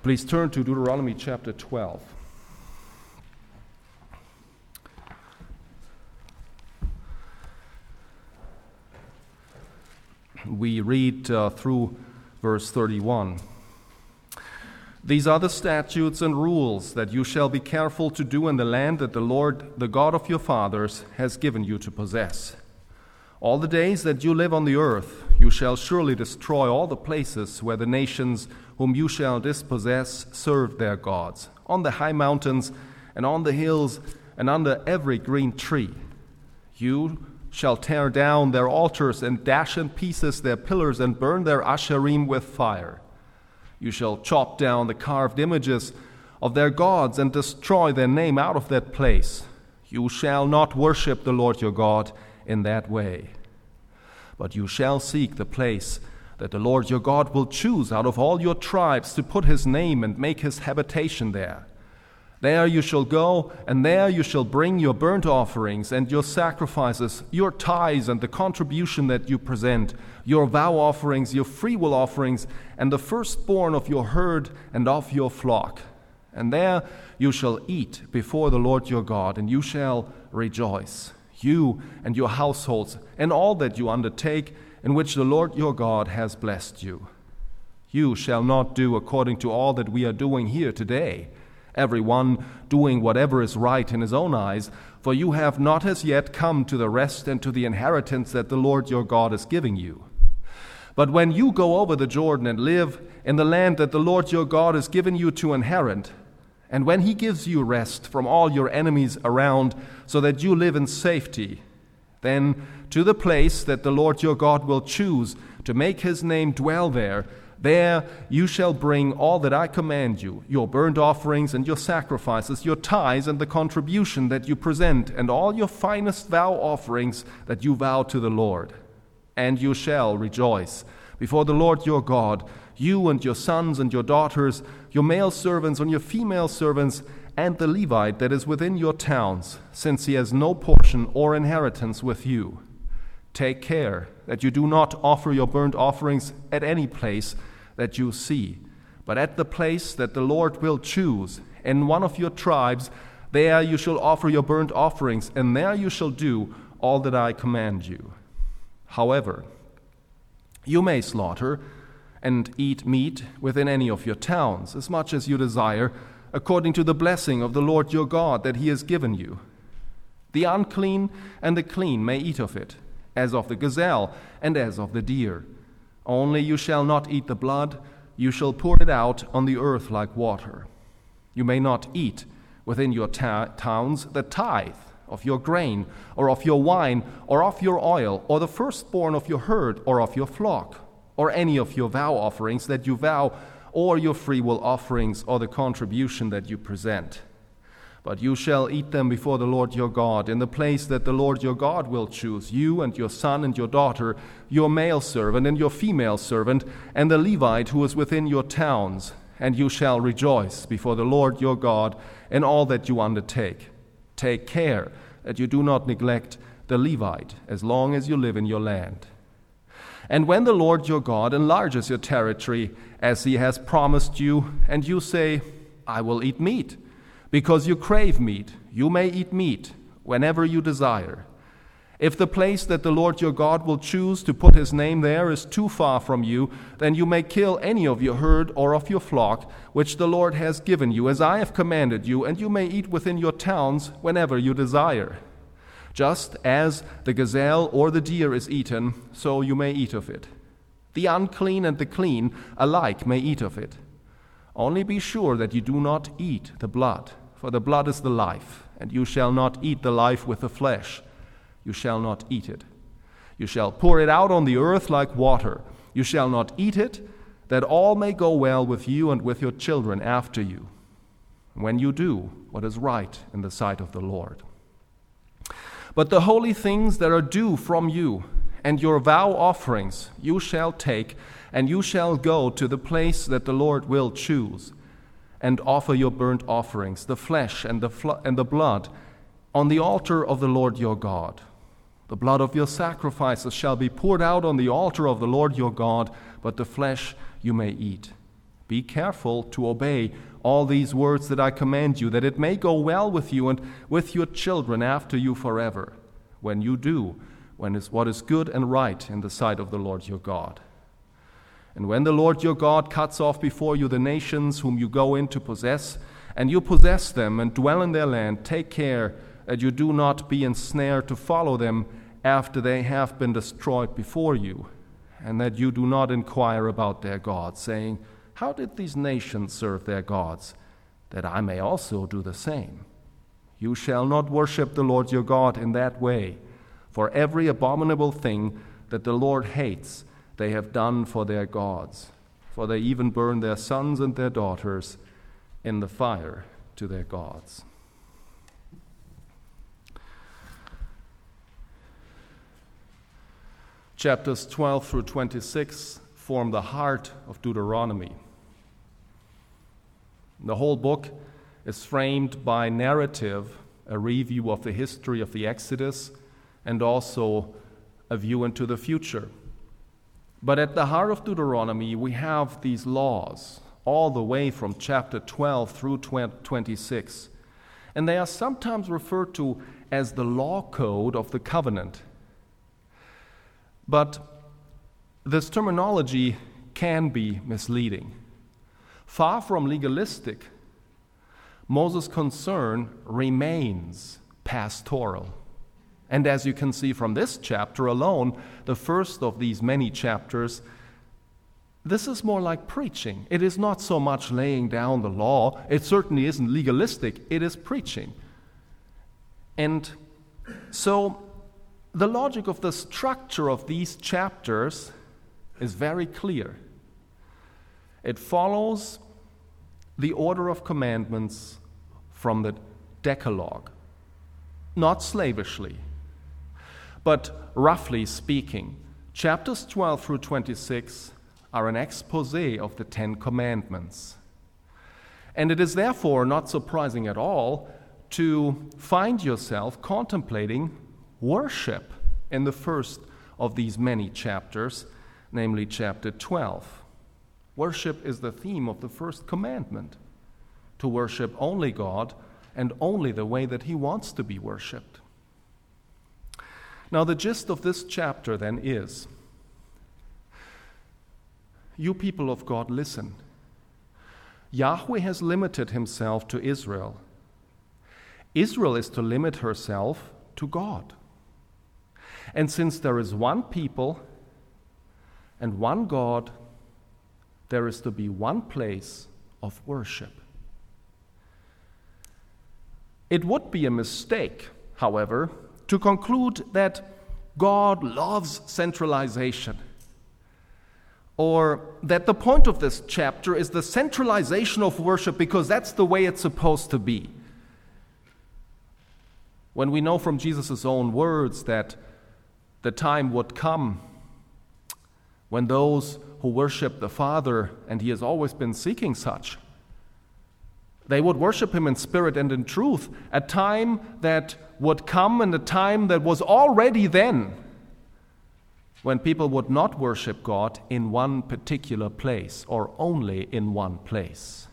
Please turn to Deuteronomy chapter 12. We read through verse 31. These are the statutes and rules that you shall be careful to do in the land that the Lord, the God of your fathers, has given you to possess. All the days that you live on the earth, you shall surely destroy all the places where the nations whom you shall dispossess serve their gods, on the high mountains and on the hills and under every green tree. You shall tear down their altars and dash in pieces their pillars and burn their asherim with fire. You shall chop down the carved images of their gods and destroy their name out of that place. You shall not worship the Lord your God in that way. But you shall seek the place that the Lord your God will choose out of all your tribes to put his name and make his habitation there. There you shall go, and there you shall bring your burnt offerings and your sacrifices, your tithes and the contribution that you present, your vow offerings, your freewill offerings, and the firstborn of your herd and of your flock. And there you shall eat before the Lord your God, and you shall rejoice, you and your households, and all that you undertake, in which the Lord your God has blessed you. You shall not do according to all that we are doing here today, everyone doing whatever is right in his own eyes, for you have not as yet come to the rest and to the inheritance that the Lord your God is giving you. But when you go over the Jordan and live in the land that the Lord your God has given you to inherit, and when he gives you rest from all your enemies around, so that you live in safety, then to the place that the Lord your God will choose to make his name dwell there you shall bring all that I command you, your burnt offerings and your sacrifices, your tithes and the contribution that you present, and all your finest vow offerings that you vow to the Lord. And you shall rejoice before the Lord your God, you and your sons and your daughters, your male servants and your female servants, and the Levite that is within your towns, since he has no portion or inheritance with you. Take care that you do not offer your burnt offerings at any place that you see, but at the place that the Lord will choose, in one of your tribes, there you shall offer your burnt offerings, and there you shall do all that I command you. However, you may slaughter and eat meat within any of your towns, as much as you desire, according to the blessing of the Lord your God that he has given you. The unclean and the clean may eat of it, as of the gazelle and as of the deer. Only you shall not eat the blood, you shall pour it out on the earth like water. You may not eat within your towns the tithe of your grain, or of your wine, or of your oil, or the firstborn of your herd, or of your flock, or any of your vow offerings that you vow, or your freewill offerings, or the contribution that you present. But you shall eat them before the Lord your God, in the place that the Lord your God will choose, you and your son and your daughter, your male servant and your female servant, and the Levite who is within your towns, and you shall rejoice before the Lord your God in all that you undertake. Take care that you do not neglect the Levite as long as you live in your land. And when the Lord your God enlarges your territory, as he has promised you, and you say, I will eat meat, because you crave meat, you may eat meat whenever you desire. If the place that the Lord your God will choose to put his name there is too far from you, then you may kill any of your herd or of your flock, which the Lord has given you, as I have commanded you, and you may eat within your towns whenever you desire. Just as the gazelle or the deer is eaten, so you may eat of it. The unclean and the clean alike may eat of it. Only be sure that you do not eat the blood, for the blood is the life, and you shall not eat the life with the flesh. You shall not eat it. You shall pour it out on the earth like water. You shall not eat it, that all may go well with you and with your children after you, when you do what is right in the sight of the Lord. But the holy things that are due from you, and your vow offerings you shall take, and you shall go to the place that the Lord will choose, and offer your burnt offerings, the flesh and the blood, on the altar of the Lord your God. The blood of your sacrifices shall be poured out on the altar of the Lord your God, but the flesh you may eat. Be careful to obey all these words that I command you, that it may go well with you and with your children after you forever, when you do what is good and right in the sight of the Lord your God. And when the Lord your God cuts off before you the nations whom you go in to possess, and you possess them and dwell in their land, take care that you do not be ensnared to follow them after they have been destroyed before you, and that you do not inquire about their gods, saying, how did these nations serve their gods, that I may also do the same? You shall not worship the Lord your God in that way, for every abominable thing that the Lord hates they have done for their gods, for they even burn their sons and their daughters in the fire to their gods. Chapters 12 through 26 form the heart of Deuteronomy. The whole book is framed by narrative, a review of the history of the Exodus, and also a view into the future. But at the heart of Deuteronomy, we have these laws, all the way from chapter 12 through 26. And they are sometimes referred to as the law code of the covenant. But this terminology can be misleading. Far from legalistic, Moses' concern remains pastoral. And as you can see from this chapter alone, the first of these many chapters, this is more like preaching. It is not so much laying down the law. It certainly isn't legalistic. It is preaching. And so the logic of the structure of these chapters is very clear. It follows the order of commandments from the Decalogue, not slavishly, but roughly speaking, chapters 12 through 26 are an exposé of the Ten Commandments. And it is therefore not surprising at all to find yourself contemplating worship in the first of these many chapters, namely chapter 12. Worship is the theme of the first commandment, to worship only God and only the way that He wants to be worshipped. Now, the gist of this chapter then is, you people of God, listen. Yahweh has limited Himself to Israel. Israel is to limit herself to God. And since there is one people and one God, there is to be one place of worship. It would be a mistake, however, to conclude that God loves centralization, or that the point of this chapter is the centralization of worship because that's the way it's supposed to be. When we know from Jesus' own words that the time would come when those who worship the Father, and He has always been seeking such, they would worship Him in spirit and in truth, a time that would come and a time that was already then, when people would not worship God in one particular place or only in one place.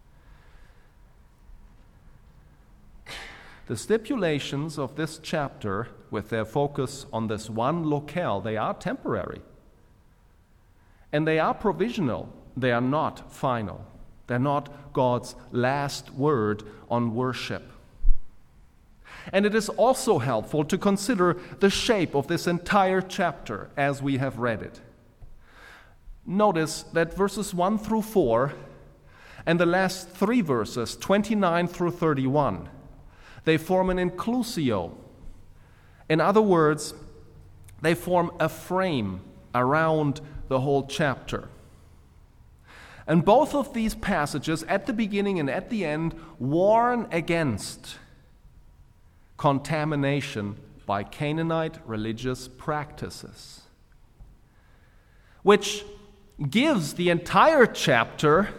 The stipulations of this chapter, with their focus on this one locale, they are temporary. And they are provisional. They are not final. They're not God's last word on worship. And it is also helpful to consider the shape of this entire chapter as we have read it. Notice that verses 1 through 4 and the last three verses, 29 through 31, they form an inclusio. In other words, they form a frame around the whole chapter. And both of these passages, at the beginning and at the end, warn against contamination by Canaanite religious practices, which gives the entire chapter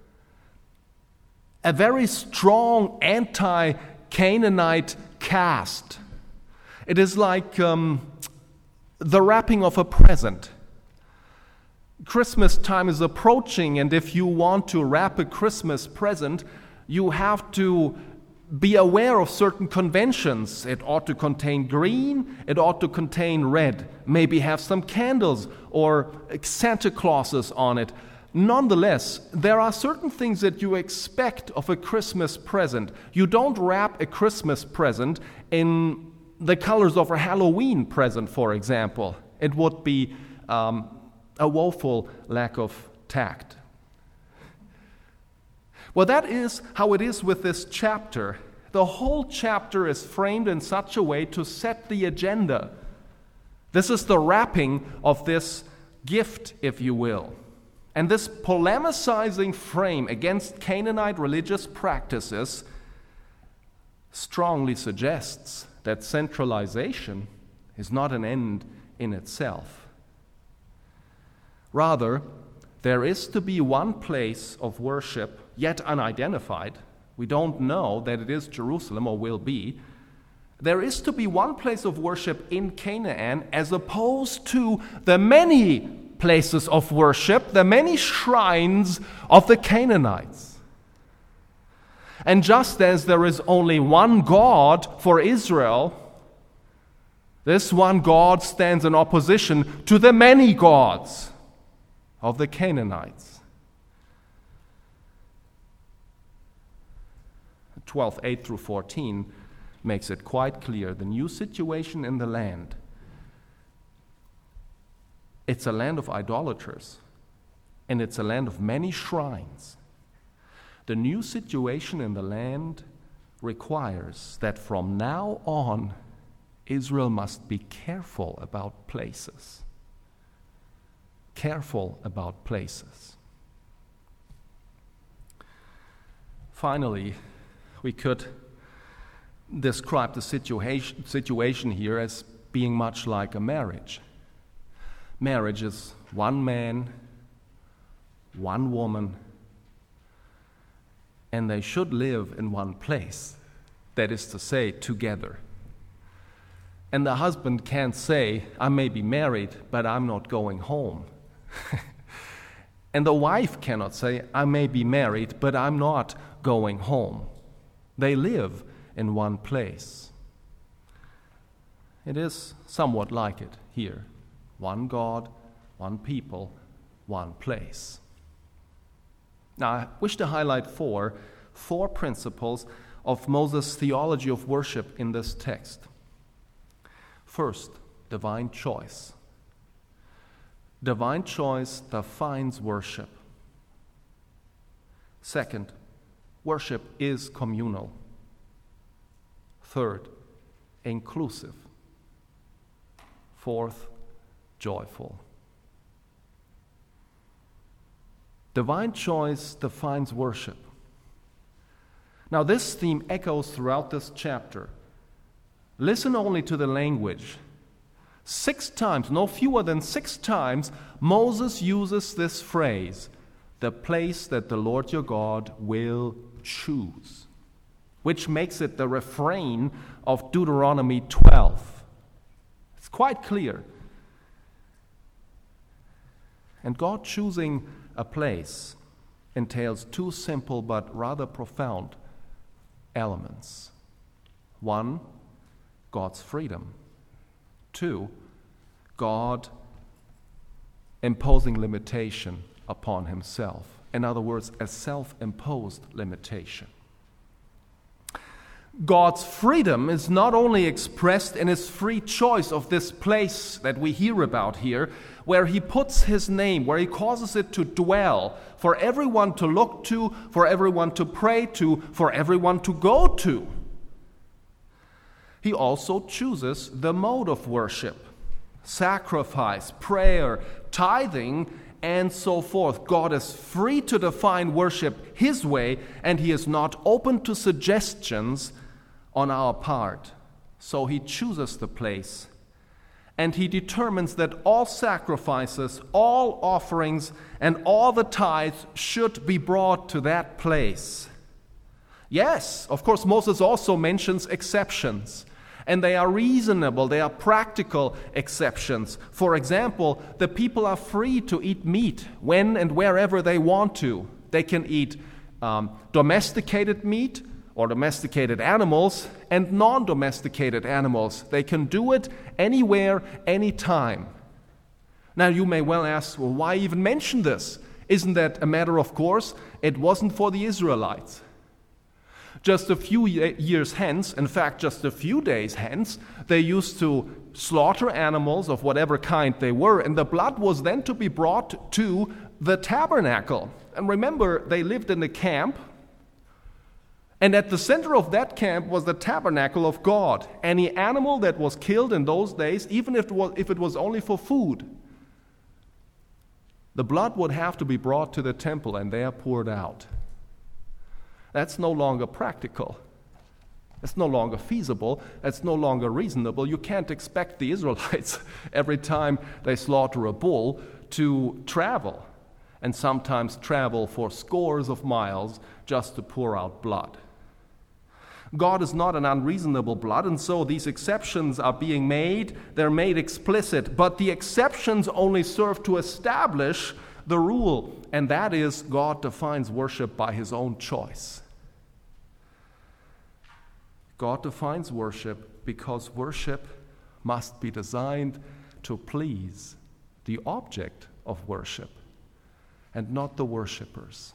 a very strong anti-Canaanite cast. It is like the wrapping of a present. Christmas time is approaching, and if you want to wrap a Christmas present, you have to be aware of certain conventions. It ought to contain green, it ought to contain red, maybe have some candles or Santa Clauses on it. Nonetheless, there are certain things that you expect of a Christmas present. You don't wrap a Christmas present in the colors of a Halloween present, for example. It would be a woeful lack of tact. Well, that is how it is with this chapter. The whole chapter is framed in such a way to set the agenda. This is the wrapping of this gift, if you will. And this polemicizing frame against Canaanite religious practices strongly suggests that centralization is not an end in itself. Rather, there is to be one place of worship, yet unidentified. We don't know that it is Jerusalem or will be. There is to be one place of worship in Canaan as opposed to the many places of worship, the many shrines of the Canaanites. And just as there is only one God for Israel, this one God stands in opposition to the many gods of the Canaanites. 12, 8 through 14 makes it quite clear. The new situation in the land, it's a land of idolaters, and it's a land of many shrines. The new situation in the land requires that from now on, Israel must be careful about places. Careful about places. Finally, we could describe the situation here as being much like a marriage. Marriage is one man, one woman, and they should live in one place, that is to say, together. And the husband can't say, I may be married, but I'm not going home. And the wife cannot say, I may be married, but I'm not going home. They live in one place. It is somewhat like it here. One God, one people, one place. Now, I wish to highlight four principles of Moses' theology of worship in this text. First, divine choice. Divine choice defines worship. Second, worship is communal. Third, inclusive. Fourth, joyful. Divine choice defines worship. Now, this theme echoes throughout this chapter. Listen only to the language. 6 times, no fewer than 6 times, Moses uses this phrase, the place that the Lord your God will choose, which makes it the refrain of Deuteronomy 12. It's quite clear. And God choosing a place entails 2 simple but rather profound elements. 1, God's freedom. 2, God imposing limitation upon himself. In other words, a self-imposed limitation. God's freedom is not only expressed in his free choice of this place that we hear about here, where he puts his name, where he causes it to dwell, for everyone to look to, for everyone to pray to, for everyone to go to. He also chooses the mode of worship, sacrifice, prayer, tithing, and so forth. God is free to define worship his way, and he is not open to suggestions on our part. So he chooses the place, and he determines that all sacrifices, all offerings, and all the tithes should be brought to that place. Yes, of course, Moses also mentions exceptions. And they are reasonable, they are practical exceptions. For example, the people are free to eat meat when and wherever they want to. They can eat domesticated meat or domesticated animals and non-domesticated animals. They can do it anywhere, anytime. Now you may well ask, well, why even mention this? Isn't that a matter of course? It wasn't for the Israelites. Just a few years hence, in fact, just a few days hence, they used to slaughter animals of whatever kind they were, and the blood was then to be brought to the tabernacle. And remember, they lived in a camp, and at the center of that camp was the tabernacle of God. Any animal that was killed in those days, even if it was only for food, the blood would have to be brought to the temple and there poured out. That's no longer practical. It's no longer feasible. It's no longer reasonable. You can't expect the Israelites every time they slaughter a bull to travel, and sometimes travel for scores of miles just to pour out blood. God is not an unreasonable blood, and so these exceptions are being made. They're made explicit, but the exceptions only serve to establish the rule, and that is God defines worship by his own choice. God defines worship because worship must be designed to please the object of worship and not the worshipers.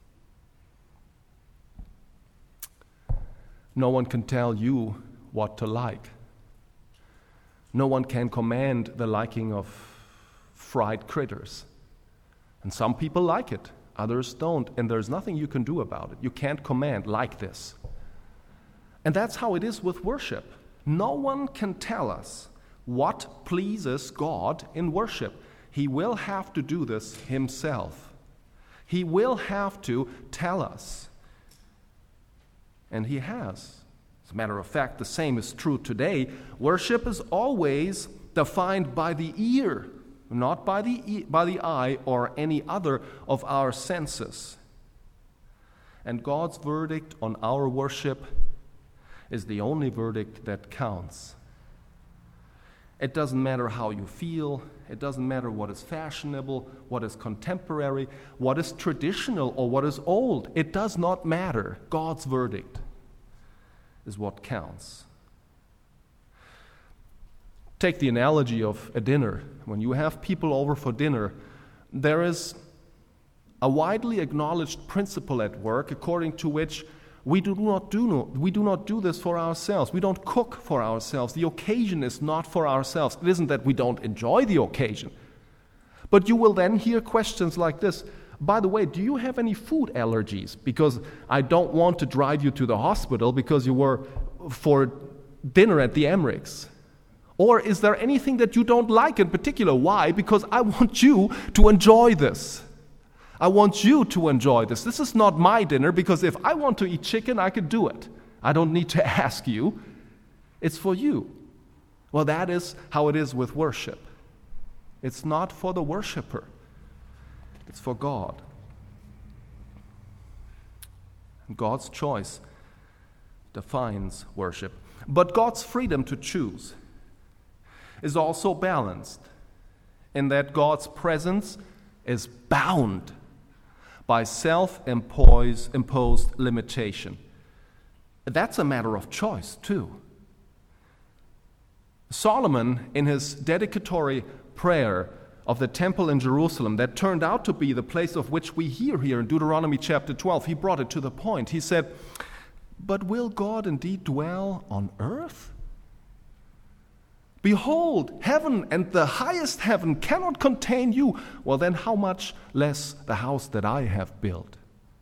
No one can tell you what to like. No one can command the liking of fried critters. And some people like it, others don't, and there's nothing you can do about it. You can't command like this. And that's how it is with worship. No one can tell us what pleases God in worship. He will have to do this himself. He will have to tell us. And he has. As a matter of fact, the same is true today. Worship is always defined by the ear, not by the eye or any other of our senses. And God's verdict on our worship is the only verdict that counts. It doesn't matter how you feel. It doesn't matter what is fashionable, what is contemporary, what is traditional, or what is old. It does not matter. God's verdict is what counts. Take the analogy of a dinner. When you have people over for dinner, there is a widely acknowledged principle at work according to which we do not do this for ourselves. We don't cook for ourselves. The occasion is not for ourselves. It isn't that we don't enjoy the occasion. But you will then hear questions like this. By the way, do you have any food allergies? Because I don't want to drive you to the hospital because you were for dinner at the Emmerichs. Or is there anything that you don't like in particular? Why? Because I want you to enjoy this. I want you to enjoy this. This is not my dinner, because if I want to eat chicken, I could do it. I don't need to ask you. It's for you. Well, that is how it is with worship. It's not for the worshiper. It's for God. And God's choice defines worship. But God's freedom to choose is also balanced in that God's presence is bound by self-imposed limitation. That's a matter of choice, too. Solomon, in his dedicatory prayer of the temple in Jerusalem that turned out to be the place of which we hear here in Deuteronomy chapter 12, he brought it to the point. He said, "But will God indeed dwell on earth? Behold, heaven and the highest heaven cannot contain you. Well, then how much less the house that I have built?"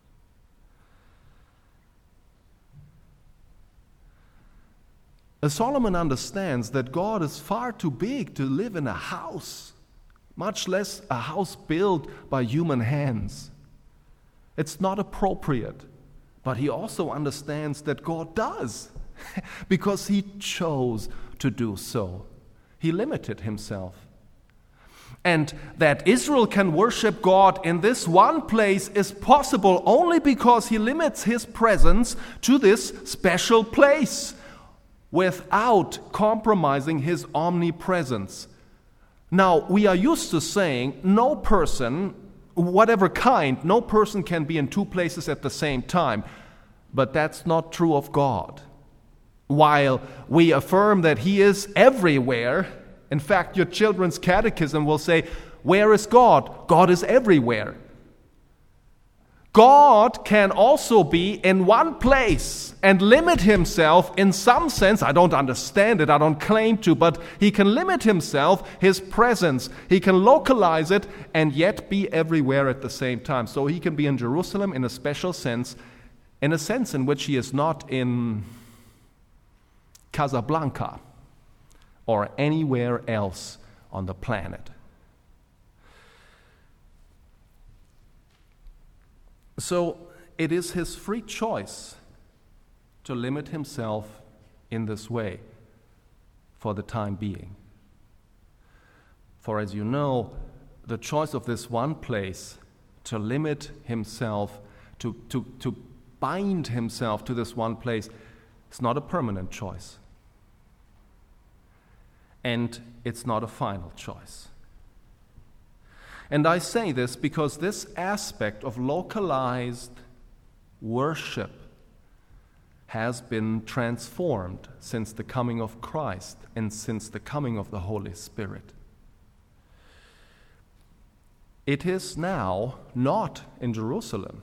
Solomon understands that God is far too big to live in a house, much less a house built by human hands. It's not appropriate. But he also understands that God does, because he chose to do so. He limited himself. And that Israel can worship God in this one place is possible only because he limits his presence to this special place. without compromising his omnipresence. Now, we are used to saying no person, whatever kind, no person can be in two places at the same time. But that's not true of God. While we affirm that he is everywhere, in fact, your children's catechism will say, where is God? God is everywhere. God can also be in one place and limit himself in some sense. I don't understand it, I don't claim to, but he can limit himself, his presence. He can localize it and yet be everywhere at the same time. So he can be in Jerusalem in a special sense, in a sense in which he is not in Casablanca or anywhere else on the planet. So it is his free choice to limit himself in this way for the time being. For as you know, the choice of this one place to limit himself, to bind himself to this one place, is not a permanent choice. And it's not a final choice. And I say this because this aspect of localized worship has been transformed since the coming of Christ and since the coming of the Holy Spirit. It is now not in Jerusalem,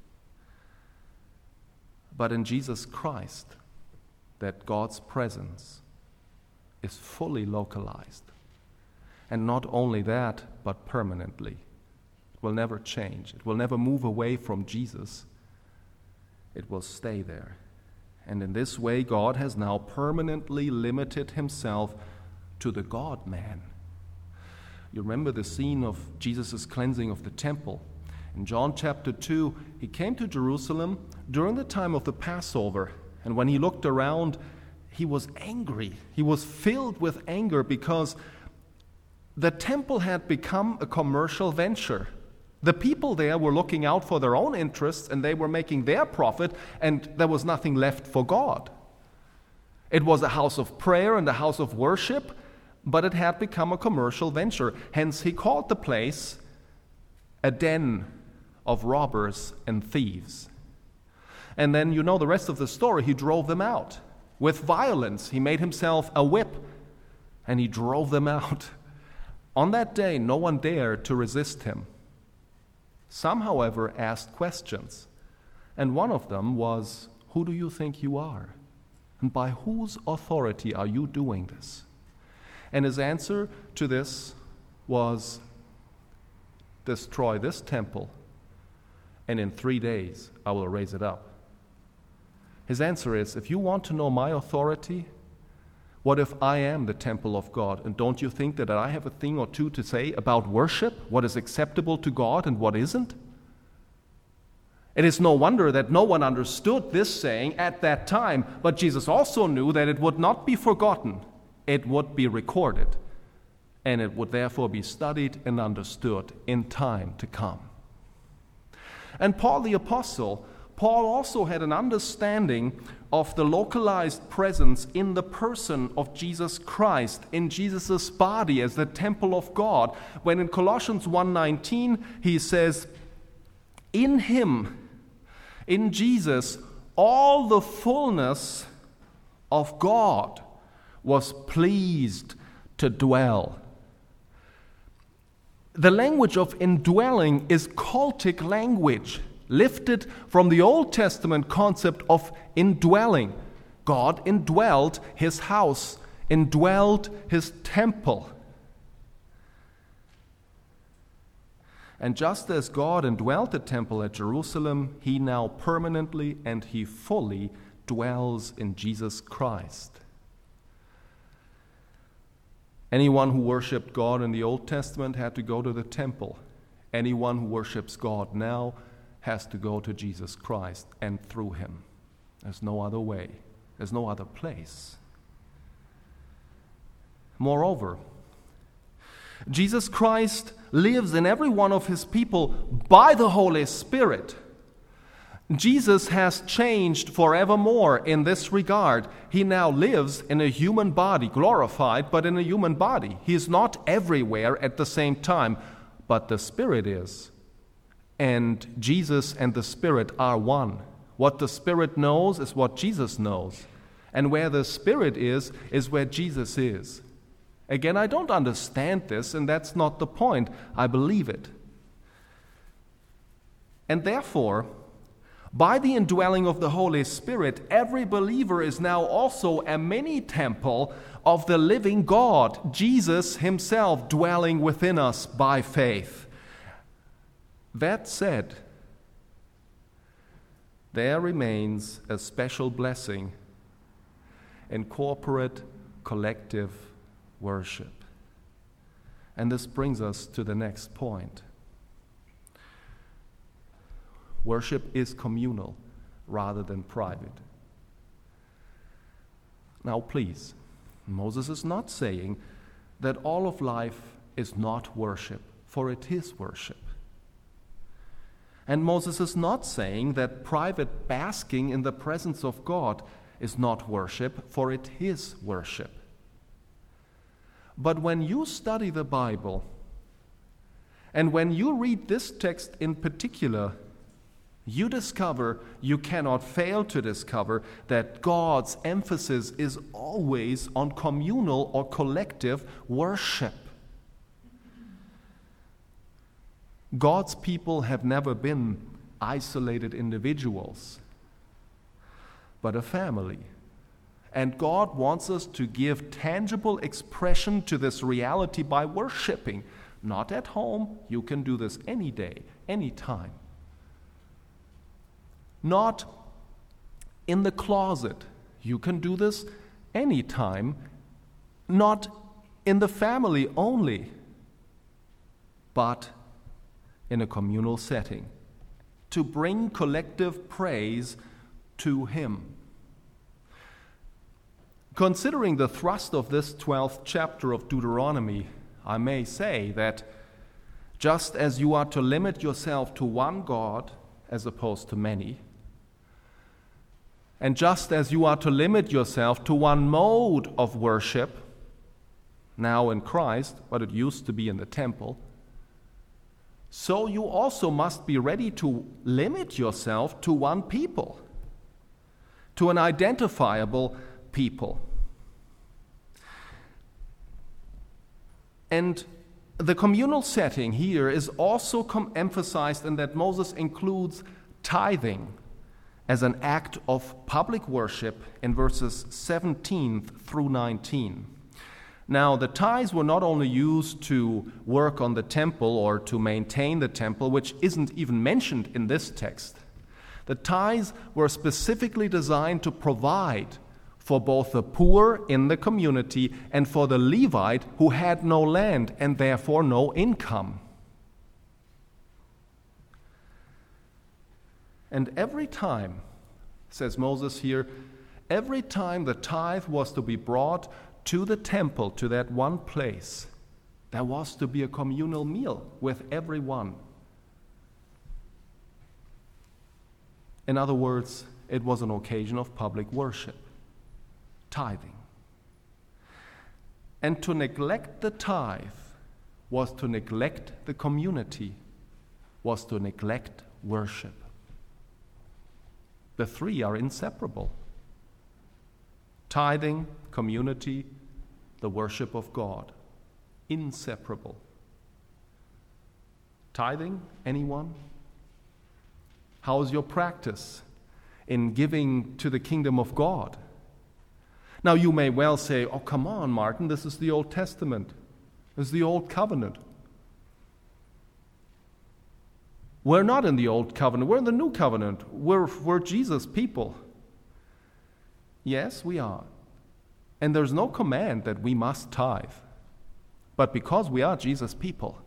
but in Jesus Christ that God's presence is fully localized. And not only that, but permanently. It will never change. It will never move away from Jesus. It will stay there. And in this way, God has now permanently limited himself to the God-man. You remember the scene of Jesus' cleansing of the temple. In John chapter 2, he came to Jerusalem during the time of the Passover. And when he looked around, he was angry. He was filled with anger because the temple had become a commercial venture. The people there were looking out for their own interests and they were making their profit, and there was nothing left for God. It was a house of prayer and a house of worship, but it had become a commercial venture. Hence, he called the place a den of robbers and thieves. And then you know the rest of the story. He drove them out with violence. He made himself a whip and he drove them out. On that day, no one dared to resist him. Some, however, asked questions, and one of them was, "Who do you think you are? And by whose authority are you doing this?" And his answer to this was, "Destroy this temple, and in 3 days I will raise it up." His answer is, if you want to know my authority, what if I am the temple of God? And don't you think that I have a thing or two to say about worship? What is acceptable to God and what isn't? It is no wonder that no one understood this saying at that time, but Jesus also knew that it would not be forgotten. It would be recorded, and it would therefore be studied and understood in time to come. And Paul the Apostle, Paul also had an understanding of the localized presence in the person of Jesus Christ, in Jesus' body as the temple of God. When in Colossians 1:19 he says, "In him, in Jesus, all the fullness of God was pleased to dwell." The language of indwelling is cultic language, lifted from the Old Testament concept of indwelling. God indwelled his house, indwelled his temple. And just as God indwelled the temple at Jerusalem, he now permanently and he fully dwells in Jesus Christ. Anyone who worshipped God in the Old Testament had to go to the temple. Anyone who worships God now has to go to Jesus Christ and through him. There's no other way. There's no other place. Moreover, Jesus Christ lives in every one of his people by the Holy Spirit. Jesus has changed forevermore in this regard. He now lives in a human body, glorified, but in a human body. He is not everywhere at the same time, but the Spirit is. And Jesus and the Spirit are one. What the Spirit knows is what Jesus knows. And where the Spirit is where Jesus is. Again, I don't understand this, and that's not the point. I believe it. And therefore, by the indwelling of the Holy Spirit, every believer is now also a mini temple of the living God, Jesus himself dwelling within us by faith. That said, there remains a special blessing in corporate, collective worship. And this brings us to the next point. Worship is communal rather than private. Now, please, Moses is not saying that all of life is not worship, for it is worship. And Moses is not saying that private basking in the presence of God is not worship, for it is worship. But when you study the Bible, and when you read this text in particular, you cannot fail to discover that God's emphasis is always on communal or collective worship. God's people have never been isolated individuals, but a family. And God wants us to give tangible expression to this reality by worshiping. Not at home, you can do this any day, any time. Not in the closet. You can do this anytime. Not in the family only, but in a communal setting, to bring collective praise to Him. Considering the thrust of this 12th chapter of Deuteronomy, I may say that just as you are to limit yourself to one God as opposed to many, and just as you are to limit yourself to one mode of worship, now in Christ, but it used to be in the temple, so you also must be ready to limit yourself to one people, to an identifiable people. And the communal setting here is also emphasized in that Moses includes tithing as an act of public worship in verses 17 through 19. Now, the tithes were not only used to work on the temple or to maintain the temple, which isn't even mentioned in this text. The tithes were specifically designed to provide for both the poor in the community and for the Levite who had no land and therefore no income. And every time, says Moses here, every time the tithe was to be brought to the temple, to that one place, there was to be a communal meal with everyone. In other words, it was an occasion of public worship, tithing. And to neglect the tithe was to neglect the community, was to neglect worship. The three are inseparable. Tithing, community, the worship of God. Inseparable. Tithing, anyone? How is your practice in giving to the kingdom of God? Now you may well say, oh, come on, Martin, this is the Old Testament. This is the Old Covenant. We're not in the Old Covenant. We're in the New Covenant. We're Jesus' people. Yes, we are. And there's no command that we must tithe. But because we are Jesus' people,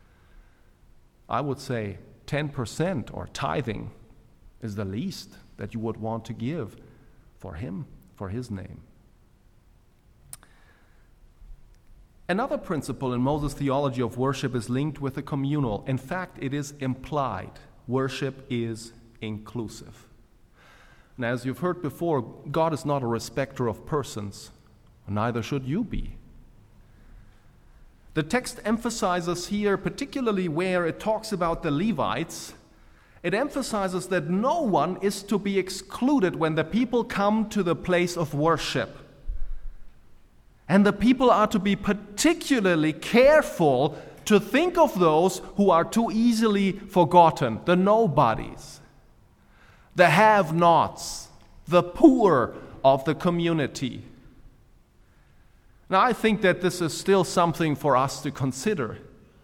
I would say 10% or tithing is the least that you would want to give for Him, for His name. Another principle in Moses' theology of worship is linked with the communal. In fact, it is implied. Worship is inclusive. And as you've heard before, God is not a respecter of persons, neither should you be. The text emphasizes here, particularly where it talks about the Levites, it emphasizes that no one is to be excluded when the people come to the place of worship. And the people are to be particularly careful to think of those who are too easily forgotten, the nobodies, the have-nots, the poor of the community. Now, I think that this is still something for us to consider.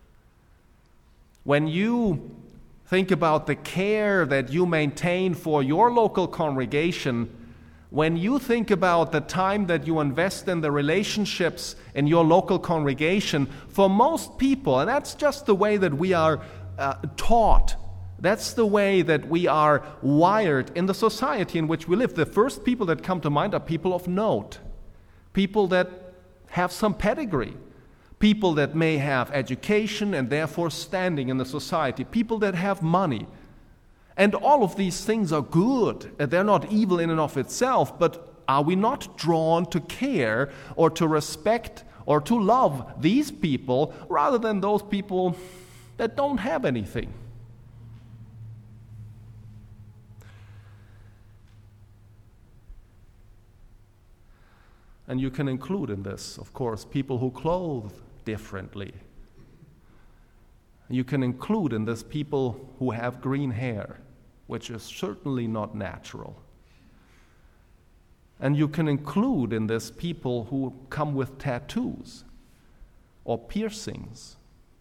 When you think about the care that you maintain for your local congregation, when you think about the time that you invest in the relationships in your local congregation, for most people, and that's just the way that we are taught, that's the way that we are wired in the society in which we live. The first people that come to mind are people of note, people that have some pedigree, people that may have education and therefore standing in the society, people that have money. And all of these things are good. They're not evil in and of itself, but are we not drawn to care or to respect or to love these people rather than those people that don't have anything? And you can include in this, of course, people who clothe differently. You can include in this people who have green hair, which is certainly not natural. And you can include in this people who come with tattoos or piercings.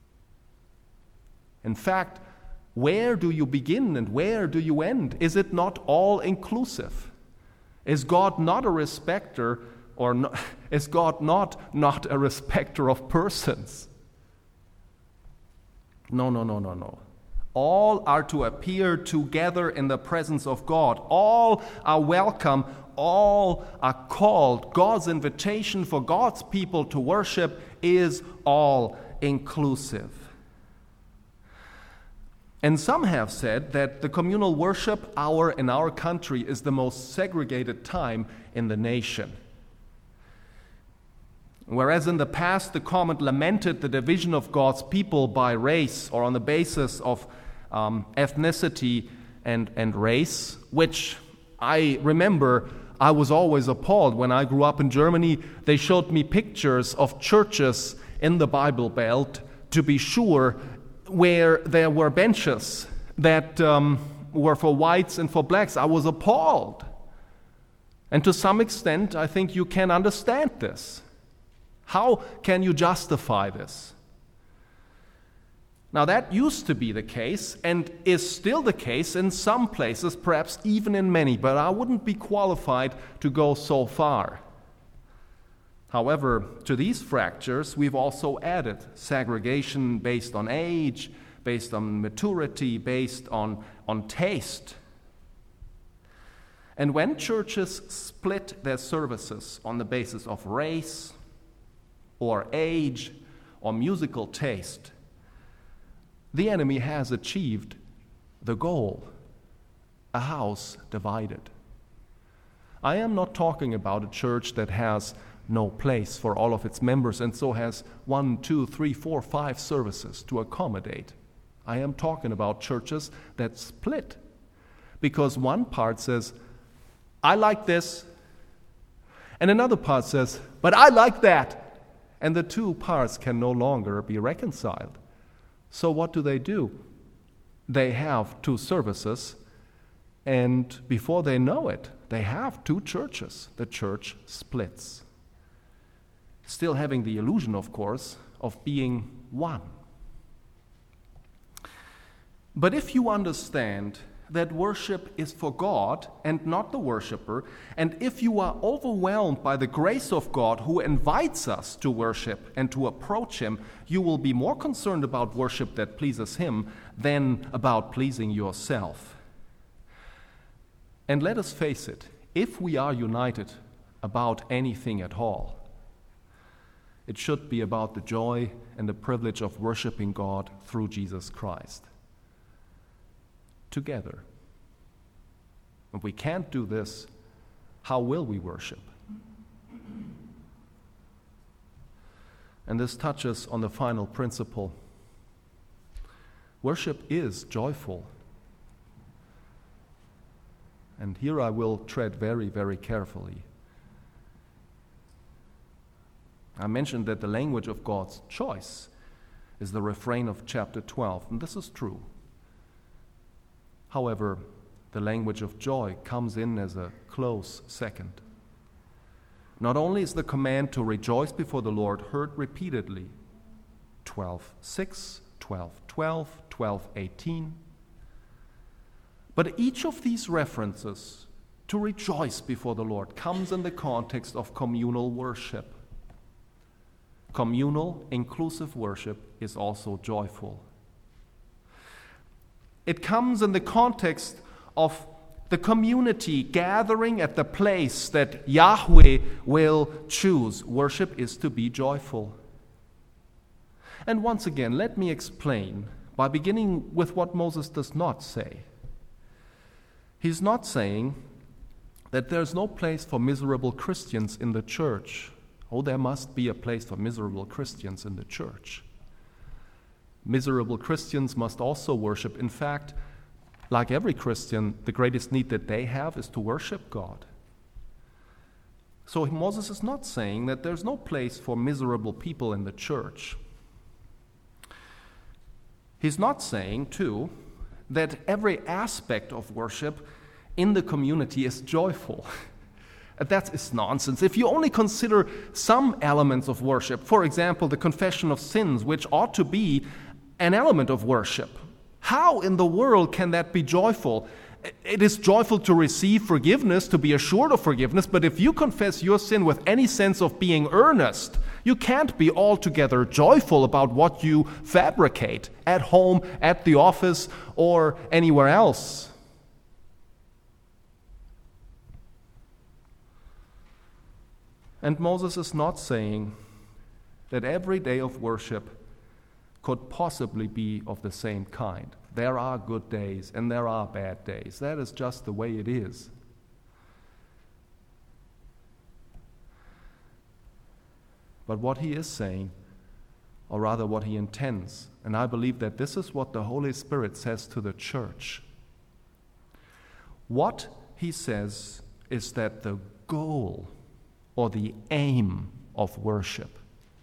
In fact, where do you begin and where do you end? Is it not all inclusive? Is God not a respecter, or not, is God not a respecter of persons? No. All are to appear together in the presence of God. All are welcome. All are called. God's invitation for God's people to worship is all inclusive. And some have said that the communal worship hour in our country is the most segregated time in the nation. Whereas in the past the comment lamented the division of God's people by race or on the basis of ethnicity and race, which I remember I was always appalled. When I grew up in Germany, they showed me pictures of churches in the Bible Belt, to be sure, where there were benches that were for whites and for blacks. I was appalled. And to some extent, I think you can understand this. How can you justify this? Now, that used to be the case and is still the case in some places, perhaps even in many, but I wouldn't be qualified to go so far. However, to these fractures, we've also added segregation based on age, based on maturity, based on taste. And when churches split their services on the basis of race, or age, or musical taste, the enemy has achieved the goal: a house divided. I am not talking about a church that has no place for all of its members and so has 1, 2, 3, 4, 5 services to accommodate. I am talking about churches that split because one part says, I like this, and another part says, but I like that. And the two parts can no longer be reconciled. So what do? They have 2 services, and before they know it, they have 2 churches. The church splits. Still having the illusion, of course, of being one. But if you understand that worship is for God and not the worshiper, and if you are overwhelmed by the grace of God who invites us to worship and to approach Him, you will be more concerned about worship that pleases Him than about pleasing yourself. And let us face it, if we are united about anything at all, it should be about the joy and the privilege of worshiping God through Jesus Christ. Together. If we can't do this, how will we worship? And this touches on the final principle. Worship is joyful. And here I will tread very, very carefully. I mentioned that the language of God's choice is the refrain of chapter 12, and this is true. However, the language of joy comes in as a close second. Not only is the command to rejoice before the Lord heard repeatedly, 12:6, 12:12, 12:18, but each of these references to rejoice before the Lord comes in the context of communal worship. Communal, inclusive worship is also joyful. It comes in the context of the community gathering at the place that Yahweh will choose. Worship is to be joyful. And once again, let me explain by beginning with what Moses does not say. He's not saying that there's no place for miserable Christians in the church. Oh, there must be a place for miserable Christians in the church. Miserable Christians must also worship. In fact, like every Christian, the greatest need that they have is to worship God. So Moses is not saying that there's no place for miserable people in the church. He's not saying, too, that every aspect of worship in the community is joyful. That is nonsense. If you only consider some elements of worship, for example, the confession of sins, which ought to be an element of worship, how in the world can that be joyful? It is joyful to receive forgiveness, to be assured of forgiveness, but if you confess your sin with any sense of being earnest, you can't be altogether joyful about what you fabricate at home, at the office, or anywhere else. And Moses is not saying that every day of worship could possibly be of the same kind. There are good days and there are bad days. That is just the way it is. But what he is saying, or rather what he intends, and I believe that this is what the Holy Spirit says to the church. What he says is that the goal or the aim of worship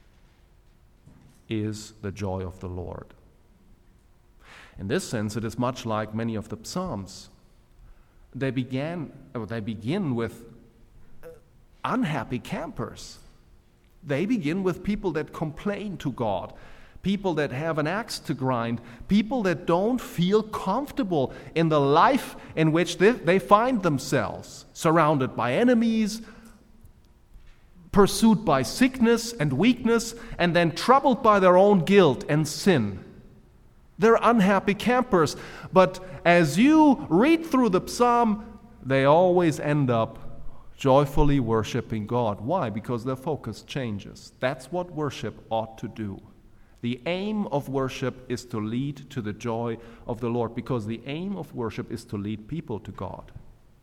is the joy of the Lord. In this sense, it is much like many of the Psalms. They begin with unhappy campers. They begin with people that complain to God, people that have an axe to grind, people that don't feel comfortable in the life in which they find themselves, surrounded by enemies, pursued by sickness and weakness, and then troubled by their own guilt and sin. They're unhappy campers. But as you read through the psalm, they always end up joyfully worshiping God. Why? Because their focus changes. That's what worship ought to do. The aim of worship is to lead to the joy of the Lord, because the aim of worship is to lead people to God.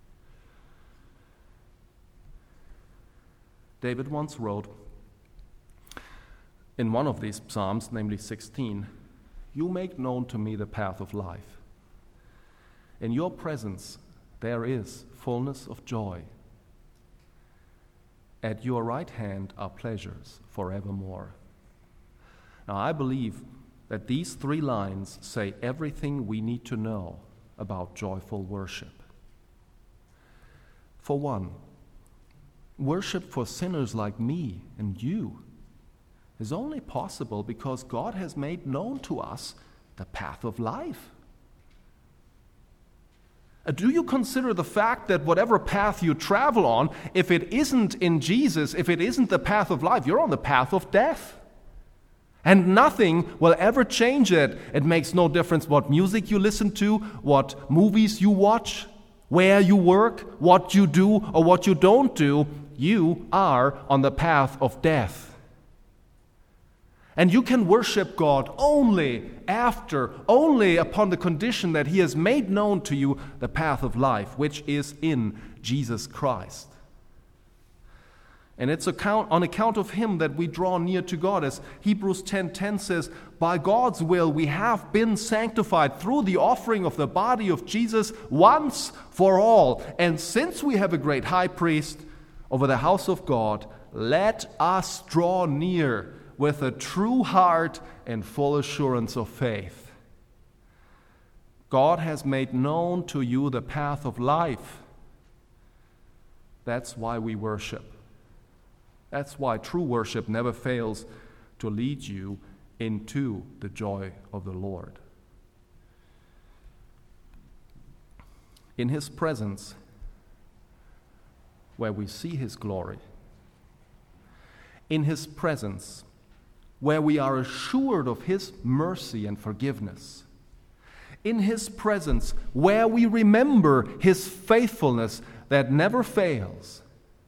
David once wrote in one of these psalms, namely 16, "You make known to me the path of life. In your presence there is fullness of joy. At your right hand are pleasures forevermore." Now, I believe that these 3 lines say everything we need to know about joyful worship. For one, worship for sinners like me and you is only possible because God has made known to us the path of life. Do you consider the fact that whatever path you travel on, if it isn't in Jesus, if it isn't the path of life, you're on the path of death? And nothing will ever change it. It makes no difference what music you listen to, what movies you watch, where you work, what you do or what you don't do. You are on the path of death. And you can worship God only upon the condition that He has made known to you the path of life, which is in Jesus Christ. And it's on account of Him that we draw near to God. As Hebrews 10:10 says, by God's will we have been sanctified through the offering of the body of Jesus once for all. And since we have a great high priest over the house of God, let us draw near with a true heart and full assurance of faith. God has made known to you the path of life. That's why we worship. That's why true worship never fails to lead you into the joy of the Lord. In His presence, where we see His glory, in His presence, where we are assured of His mercy and forgiveness, in His presence, where we remember His faithfulness that never fails,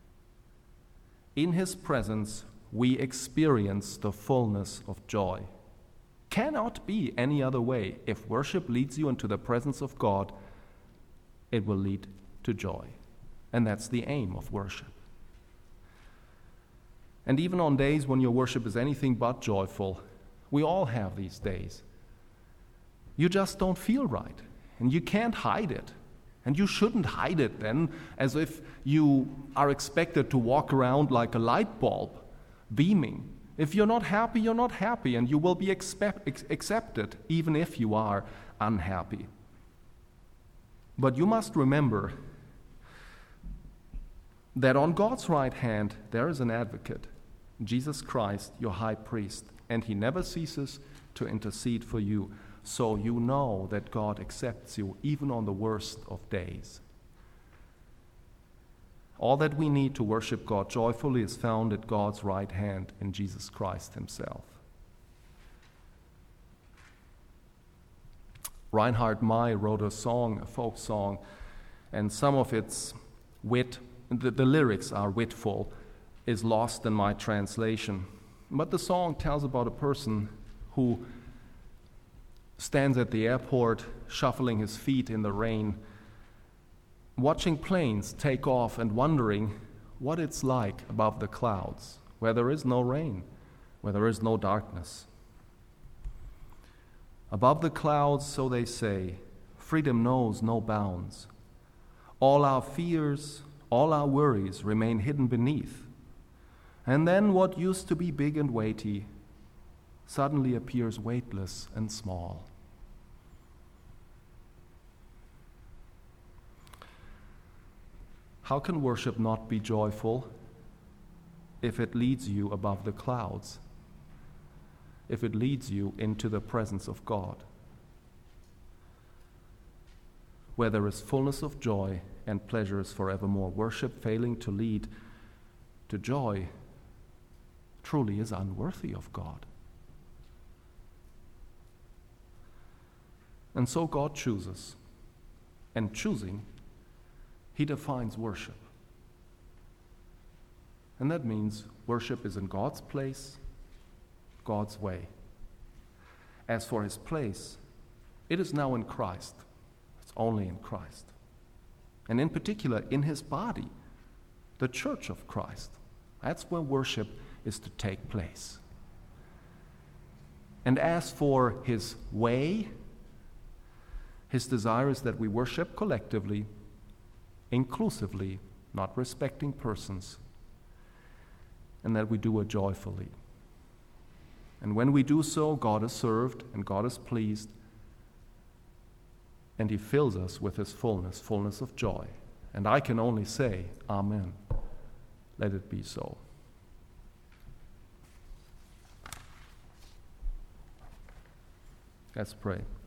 in His presence, we experience the fullness of joy. Cannot be any other way. If worship leads you into the presence of God, it will lead to joy. And that's the aim of worship. And even on days when your worship is anything but joyful, we all have these days. You just don't feel right, and you can't hide it. And you shouldn't hide it then, as if you are expected to walk around like a light bulb, beaming. If you're not happy, you're not happy, and you will be accepted, even if you are unhappy. But you must remember that on God's right hand there is an advocate, Jesus Christ, your high priest, and He never ceases to intercede for you. So you know that God accepts you even on the worst of days. All that we need to worship God joyfully is found at God's right hand in Jesus Christ Himself. Reinhard May wrote a song, a folk song, and some of its wit, the lyrics are witful, is lost in my translation. But the song tells about a person who stands at the airport, shuffling his feet in the rain, watching planes take off and wondering what it's like above the clouds, where there is no rain, where there is no darkness. Above the clouds, so they say, freedom knows no bounds. All our fears, all our worries remain hidden beneath. And then what used to be big and weighty suddenly appears weightless and small. How can worship not be joyful if it leads you above the clouds, if it leads you into the presence of God, where there is fullness of joy and pleasures forevermore? Worship failing to lead to joy truly is unworthy of God. And so God chooses, and choosing, He defines worship. And that means worship is in God's place, God's way. As for His place, it is now in Christ. It's only in Christ. And in particular, in His body, the church of Christ. That's where worship is to take place. And as for His way, His desire is that we worship collectively, inclusively, not respecting persons, and that we do it joyfully. And when we do so, God is served and God is pleased, and He fills us with His fullness of joy. And I can only say, Amen. Let it be so. Let's pray.